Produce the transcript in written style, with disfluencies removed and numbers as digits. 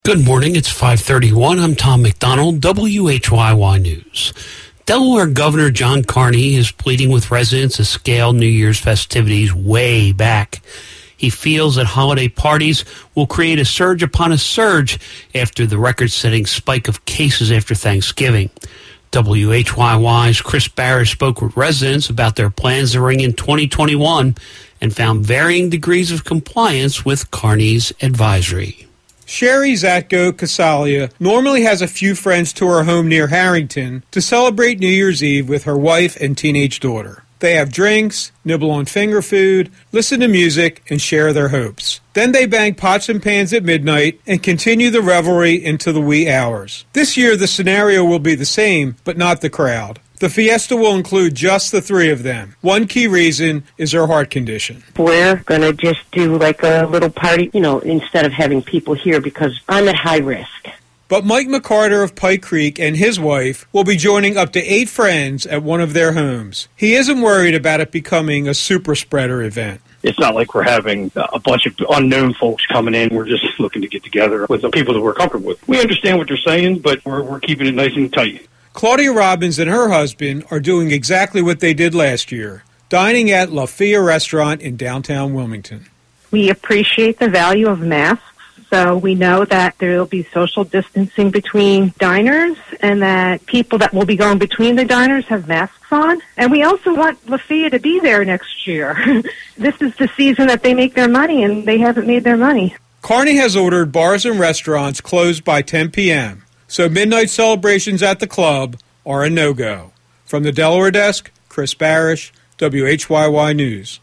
Good morning. It's 5:31. I'm Tom McDonald, WHYY News. Delaware Governor John Carney is pleading with residents to scale New Year's festivities way back. He feels that holiday parties will create a surge upon a surge after the record-setting spike of cases after Thanksgiving. WHYY's Chris Barish spoke with residents about their plans to ring in 2021 and found varying degrees of compliance with Carney's advisory. Sherry Zatko Casalia normally has a few friends to her home near Harrington to celebrate New Year's Eve with her wife and teenage daughter. They have drinks, nibble on finger food, listen to music, and share their hopes. Then they bang pots and pans at midnight and continue the revelry into the wee hours. This year the scenario will be the same, but not the crowd. The fiesta will include just the three of them. One key reason is her heart condition. We're going to just do like a little party, instead of having people here because I'm at high risk. But Mike McCarter of Pike Creek and his wife will be joining up to 8 friends at one of their homes. He isn't worried about it becoming a super spreader event. It's not like we're having a bunch of unknown folks coming in. We're just looking to get together with the people that we're comfortable with. We understand what they're saying, but we're keeping it nice and tight. Claudia Robbins and her husband are doing exactly what they did last year, dining at La Fia Restaurant in downtown Wilmington. We appreciate the value of masks, so we know that there will be social distancing between diners and that people that will be going between the diners have masks on. And we also want La Fia to be there next year. This is the season that they make their money, and they haven't made their money. Carney has ordered bars and restaurants closed by 10 p.m., so midnight celebrations at the club are a no-go. From the Delaware desk, Chris Barish, WHYY News.